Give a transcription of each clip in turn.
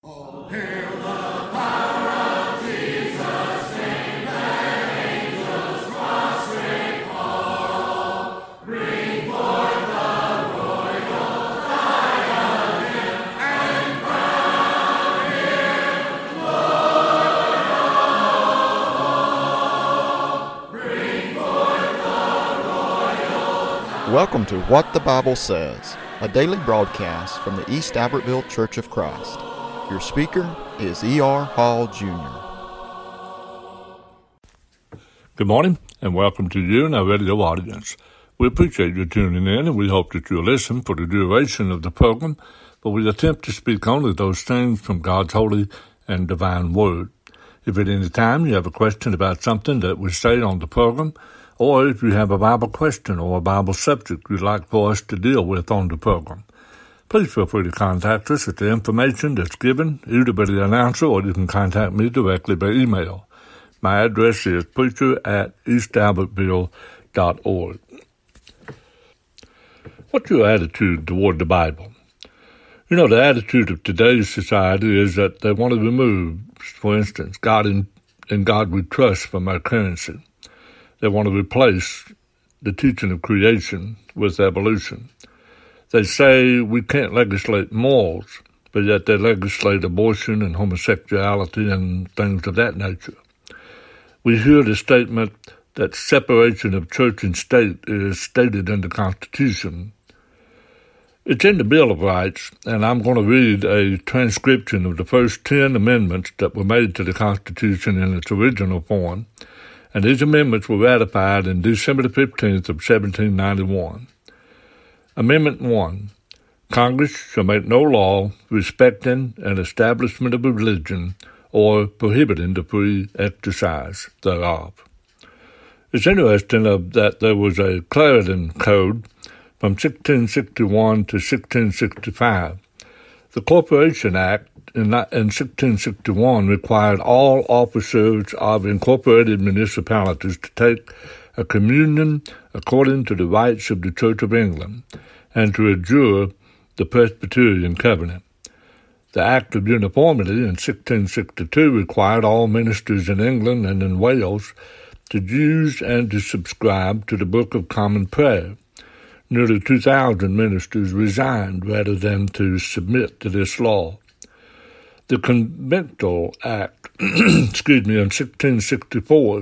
Oh, hail the power of Jesus' name, let angels prostrate fall. Bring forth the royal diadem and crown him Lord of all. Bring forth the royal diadem. Welcome to What the Bible Says, a daily broadcast from the East Albertville Church of Christ. Your speaker is E.R. Hall, Jr. Good morning, and welcome to you and our radio audience. We appreciate you tuning in, and we hope that you'll listen for the duration of the program, but we attempt to speak only those things from God's holy and divine word. If at any time you have a question about something that we say on the program, or if you have a Bible question or a Bible subject you'd like for us to deal with on the program, please feel free to contact us at the information that's given, either by the announcer or you can contact me directly by email. My address is preacher@eastalbertville.org. What's your attitude toward the Bible? You know, the attitude of today's society is that they want to remove, for instance, God and God we trust from our currency. They want to replace the teaching of creation with evolution. They say we can't legislate morals, but yet they legislate abortion and homosexuality and things of that nature. We hear the statement that separation of church and state is stated in the Constitution. It's in the Bill of Rights, and I'm going to read a transcription of the first 10 amendments that were made to the Constitution in its original form, and these amendments were ratified on December the 15th of 1791. Amendment 1. Congress shall make no law respecting an establishment of a religion or prohibiting the free exercise thereof. It's interesting that there was a Clarendon Code from 1661 to 1665. The Corporation Act in 1661 required all officers of incorporated municipalities to take a communion according to the rites of the Church of England, and to adjure the Presbyterian covenant. The Act of Uniformity in 1662 required all ministers in England and in Wales to use and to subscribe to the Book of Common Prayer. Nearly 2,000 ministers resigned rather than to submit to this law. The Conventual Act, in 1664,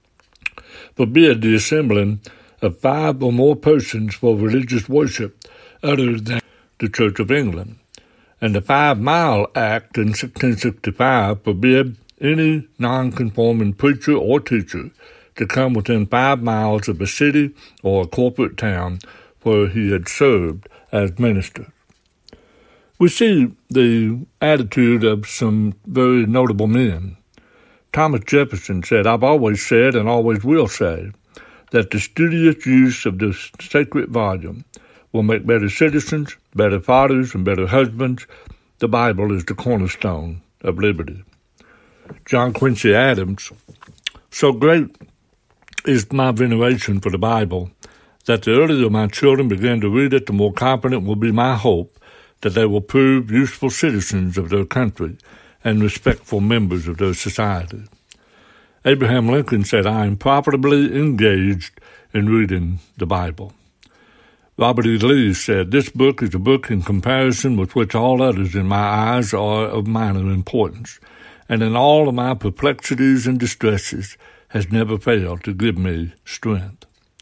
forbid the assembling of 5 or more persons for religious worship other than the Church of England. And the 5 Mile Act in 1665 forbid any non-conforming preacher or teacher to come within 5 miles of a city or a corporate town where he had served as minister. We see the attitude of some very notable men. Thomas Jefferson said, "I've always said and always will say that the studious use of this sacred volume will make better citizens, better fathers, and better husbands. The Bible is the cornerstone of liberty." John Quincy Adams, "So great is my veneration for the Bible that the earlier my children begin to read it, the more confident will be my hope that they will prove useful citizens of their country and respectful members of their society." Abraham Lincoln said, "I am profitably engaged in reading the Bible." Robert E. Lee said, "This book is a book in comparison with which all others in my eyes are of minor importance, and in all of my perplexities and distresses has never failed to give me strength."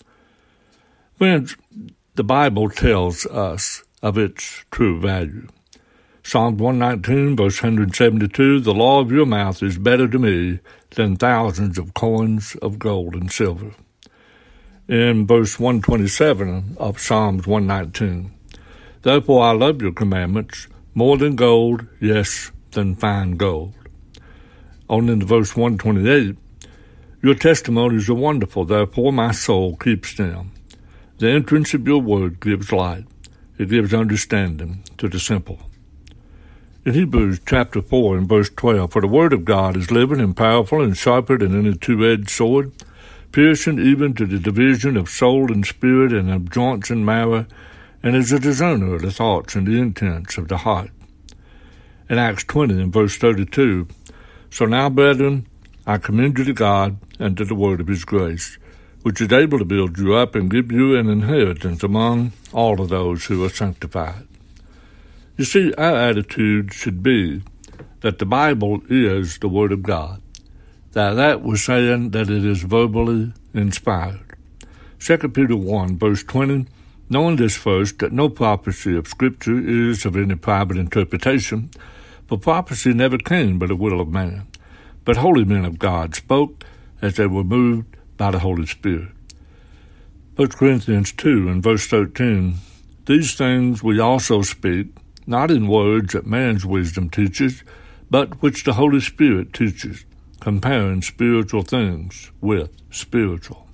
Friends, the Bible tells us of its true value. Psalm 119, verse 172, "The law of your mouth is better to me than thousands of coins of gold and silver." In verse 127 of Psalms 119, "Therefore I love your commandments more than gold, yes, than fine gold." On into verse 128, "Your testimonies are wonderful, therefore my soul keeps them. The entrance of your word gives light. It gives understanding to the simple." In Hebrews chapter 4 and verse 12, "For the word of God is living and powerful and sharper than any two-edged sword, piercing even to the division of soul and spirit and of joints and marrow, and is a discerner of the thoughts and the intents of the heart." in Acts 20 and verse 32. So now, brethren, I commend you to God and to the word of his grace, which is able to build you up and give you an inheritance among all of those who are sanctified. You see, our attitude should be that the Bible is the Word of God. That was saying that it is verbally inspired. 2 Peter 1, verse 20, knowing this first, that no prophecy of Scripture is of any private interpretation, for prophecy never came by the will of man, but holy men of God spoke as they were moved by the Holy Spirit. 1 Corinthians 2 and verse 13, these things we also speak, not in words that man's wisdom teaches, but which the Holy Spirit teaches, comparing spiritual things with spiritual.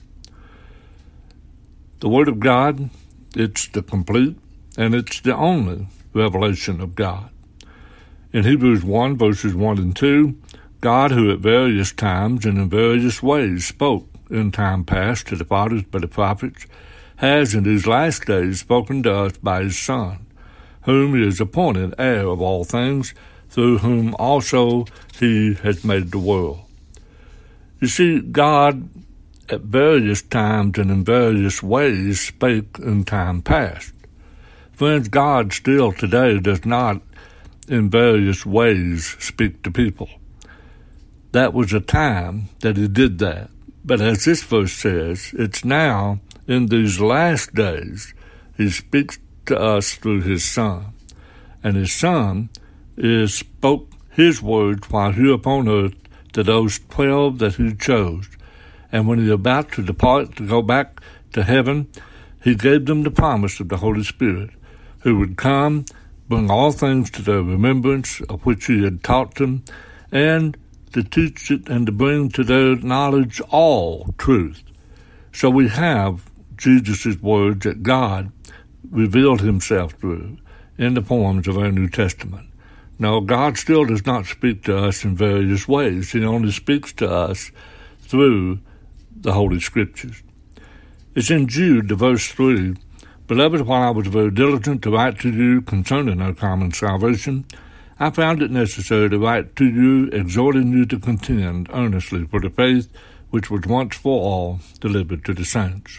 The Word of God, it's the complete and it's the only revelation of God. In Hebrews 1, verses 1 and 2, God, who at various times and in various ways spoke in time past to the fathers by the prophets, has in these last days spoken to us by his Son, whom he has appointed heir of all things, through whom also he has made the world. You see, God at various times and in various ways spake in time past. Friends, God still today does not in various ways speak to people. That was a time that he did that. But as this verse says, it's now in these last days he speaks to us through his Son. And his Son spoke his words while here upon earth to those 12 that he chose. And when he was about to depart to go back to heaven, he gave them the promise of the Holy Spirit, who would come, bring all things to their remembrance of which he had taught them, and to teach it and to bring to their knowledge all truth. So we have Jesus' words that God revealed himself through in the forms of our New Testament. Now, God still does not speak to us in various ways. He only speaks to us through the Holy Scriptures. It's in Jude, the verse 3, Beloved, while I was very diligent to write to you concerning our common salvation, I found it necessary to write to you, exhorting you to contend earnestly for the faith which was once for all delivered to the saints.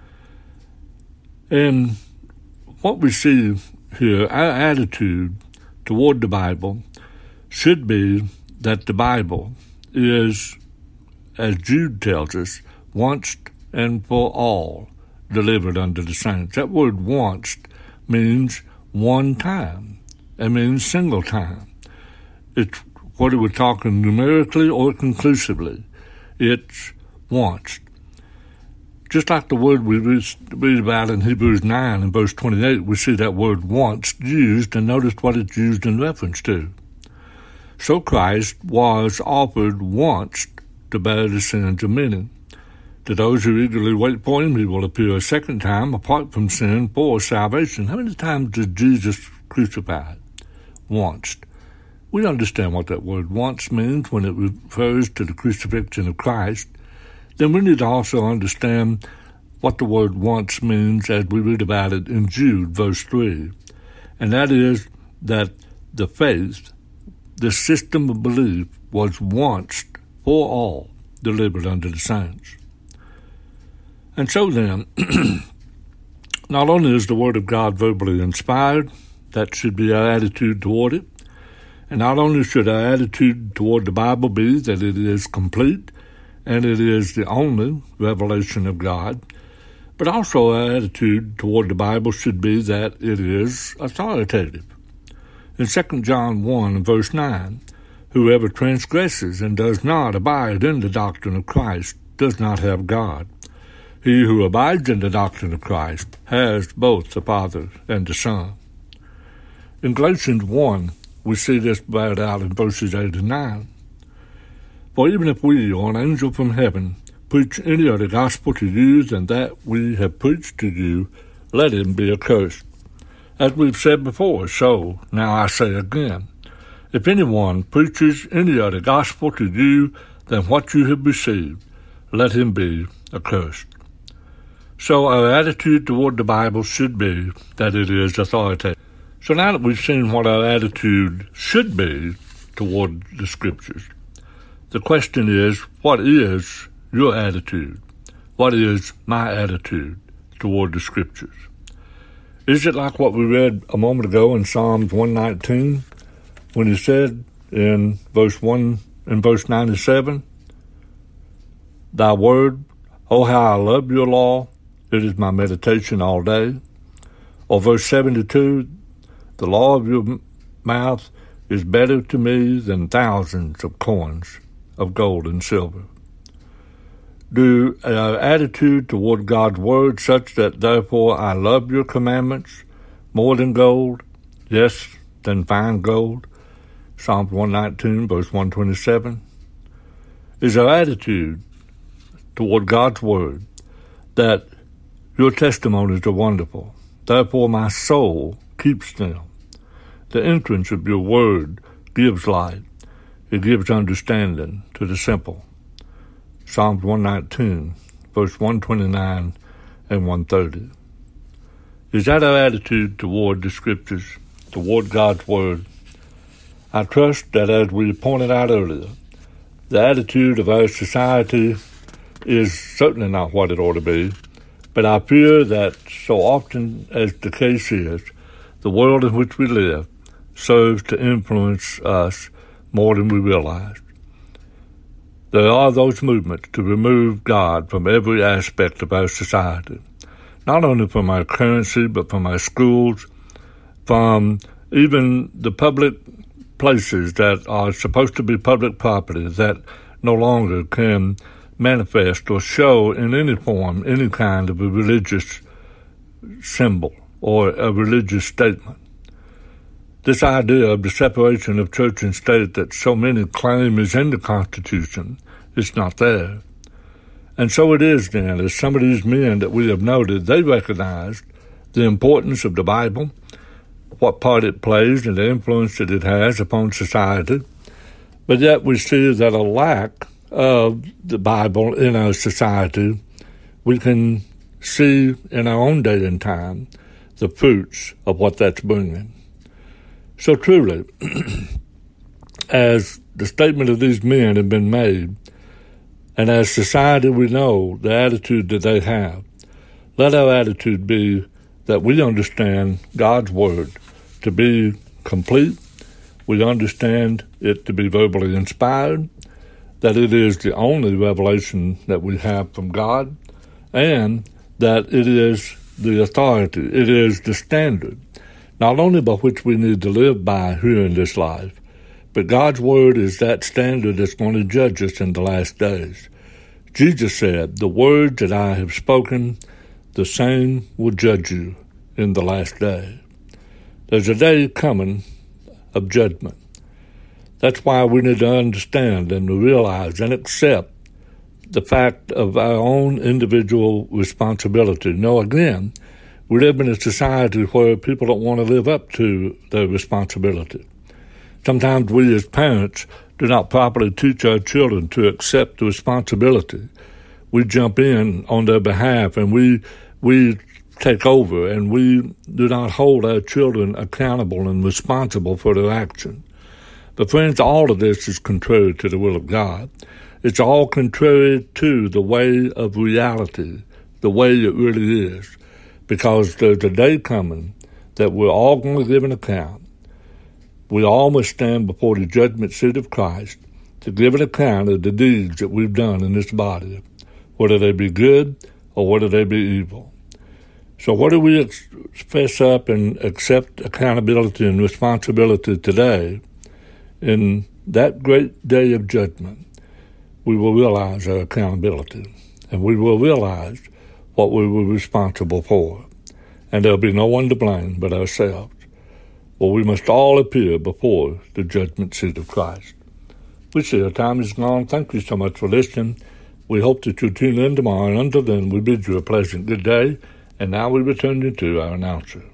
And what we see here, our attitude toward the Bible should be that the Bible is, as Jude tells us, once and for all delivered unto the saints. That word once means one time. It means single time. It's whether we're talking numerically or conclusively. It's once. Just like the word we read about in Hebrews 9 and verse 28, we see that word once used, and notice what it's used in reference to. So Christ was offered once to bear the sins of many. To those who eagerly wait for him, he will appear a second time, apart from sin, for salvation. How many times did Jesus crucified? Once. We understand what that word once means when it refers to the crucifixion of Christ. Then we need to also understand what the word once means as we read about it in Jude, verse 3. And that is that the faith, the system of belief, was once for all delivered unto the saints. And so then, not only is the Word of God verbally inspired, that should be our attitude toward it, and not only should our attitude toward the Bible be that it is complete and it is the only revelation of God, but also our attitude toward the Bible should be that it is authoritative. In 2 John 1, verse 9, whoever transgresses and does not abide in the doctrine of Christ does not have God. He who abides in the doctrine of Christ has both the Father and the Son. In Galatians 1, we see this beared out in verses 8 and 9. For even if we, or an angel from heaven, preach any other gospel to you than that we have preached to you, let him be accursed. As we've said before, so now I say again, if anyone preaches any other gospel to you than what you have received, let him be accursed. So our attitude toward the Bible should be that it is authoritative. So now that we've seen what our attitude should be toward the Scriptures, the question is, what is your attitude? What is my attitude toward the Scriptures? Is it like what we read a moment ago in Psalms 119, when he said in verse 97, Thy word, oh how I love your law, it is my meditation all day. Or verse 72, the law of your mouth is better to me than thousands of coins of gold and silver. Do our attitude toward God's word such that therefore I love your commandments more than gold, yes, than fine gold? Psalms 119, verse 127. Is our attitude toward God's word that your testimonies are wonderful, therefore my soul keeps them? The entrance of your word gives light. It gives understanding to the simple. Psalms 119, verse 129 and 130. Is that our attitude toward the Scriptures, toward God's Word? I trust that, as we pointed out earlier, the attitude of our society is certainly not what it ought to be, but I fear that so often as the case is, the world in which we live serves to influence us more than we realize. There are those movements to remove God from every aspect of our society, not only from our currency, but from our schools, from even the public places that are supposed to be public property that no longer can manifest or show in any form any kind of a religious symbol or a religious statement. This idea of the separation of church and state that so many claim is in the Constitution is not there. And so it is then, as some of these men that we have noted, they recognized the importance of the Bible, what part it plays and the influence that it has upon society, but yet we see that a lack of the Bible in our society, we can see in our own day and time the fruits of what that's bringing. So truly, as the statement of these men have been made, and as society we know the attitude that they have, let our attitude be that we understand God's Word to be complete, we understand it to be verbally inspired, that it is the only revelation that we have from God, and that it is the authority, it is the standard, not only by which we need to live by here in this life, but God's Word is that standard that's going to judge us in the last days. Jesus said, the words that I have spoken, the same will judge you in the last day. There's a day coming of judgment. That's why we need to understand and to realize and accept the fact of our own individual responsibility. Now, again, we live in a society where people don't want to live up to their responsibility. Sometimes we as parents do not properly teach our children to accept the responsibility. We jump in on their behalf and we take over, and we do not hold our children accountable and responsible for their actions. But friends, all of this is contrary to the will of God. It's all contrary to the way of reality, the way it really is, because there's a day coming that we're all going to give an account. We all must stand before the judgment seat of Christ to give an account of the deeds that we've done in this body, whether they be good or whether they be evil. So whether we fess up and accept accountability and responsibility today, in that great day of judgment, we will realize our accountability, and we will realize what we were responsible for, and there'll be no one to blame but ourselves. For we must all appear before the judgment seat of Christ. We see our time is gone. Thank you so much for listening. We hope that you'll tune in tomorrow, and until then, we bid you a pleasant good day. And now we return you to our announcer.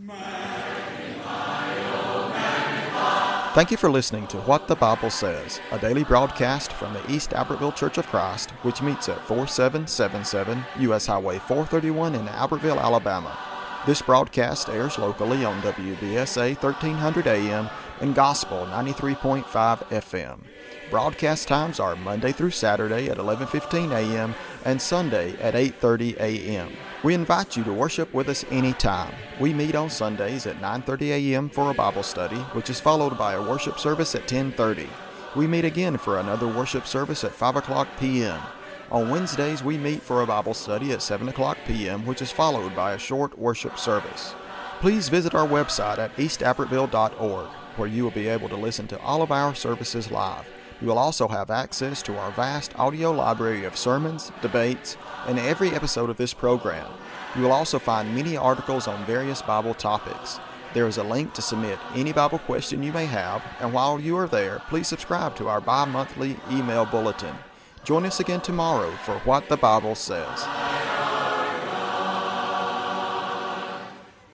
Thank you for listening to What the Bible Says, a daily broadcast from the East Albertville Church of Christ, which meets at 4777 U.S. Highway 431 in Albertville, Alabama. This broadcast airs locally on WBSA 1300 AM and Gospel 93.5 FM. Broadcast times are Monday through Saturday at 11:15 a.m. and Sunday at 8:30 a.m. We invite you to worship with us anytime. We meet on Sundays at 9:30 a.m. for a Bible study, which is followed by a worship service at 10:30. We meet again for another worship service at 5 o'clock p.m. On Wednesdays, we meet for a Bible study at 7 o'clock p.m., which is followed by a short worship service. Please visit our website at eastabrettville.org, where you will be able to listen to all of our services live. You will also have access to our vast audio library of sermons, debates, and every episode of this program. You will also find many articles on various Bible topics. There is a link to submit any Bible question you may have, and while you are there, please subscribe to our bi-monthly email bulletin. Join us again tomorrow for What the Bible Says.